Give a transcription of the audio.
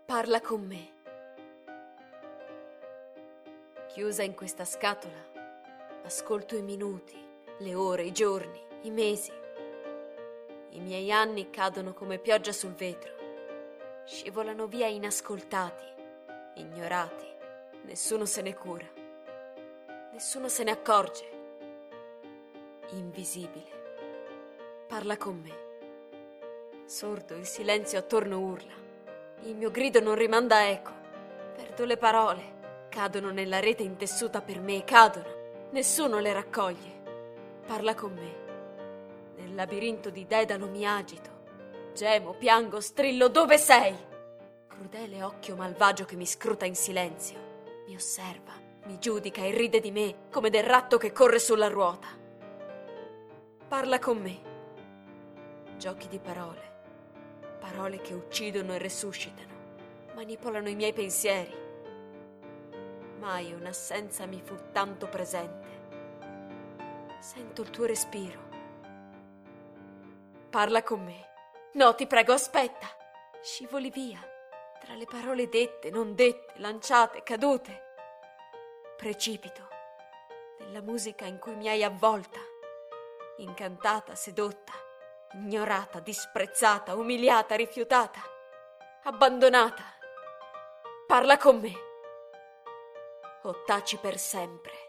Parla con me. Chiusa in questa scatola, ascolto i minuti, le ore, i giorni, i mesi. I miei anni cadono come pioggia sul vetro, scivolano via inascoltati, ignorati. Nessuno se ne cura, nessuno se ne accorge. Invisibile. Parla con me. Sordo, il silenzio attorno urla. Il mio grido non rimanda eco. Perdo le parole. Cadono nella rete intessuta per me, cadono. Nessuno le raccoglie. Parla con me. Nel labirinto di Dedalo mi agito. Gemo, piango, strillo, dove sei? Crudele occhio malvagio che mi scruta in silenzio. Mi osserva, mi giudica e ride di me come del ratto che corre sulla ruota. Parla con me. Giochi di parole. Parole che uccidono e resuscitano, manipolano i miei pensieri. Mai un'assenza mi fu tanto presente. Sento il tuo respiro. Parla con me. No, ti prego, aspetta. Scivoli via, tra le parole dette, non dette, lanciate, cadute. Precipito nella musica in cui mi hai avvolta, incantata, sedotta, ignorata, disprezzata, umiliata, rifiutata, abbandonata. Parla con me o taci per sempre.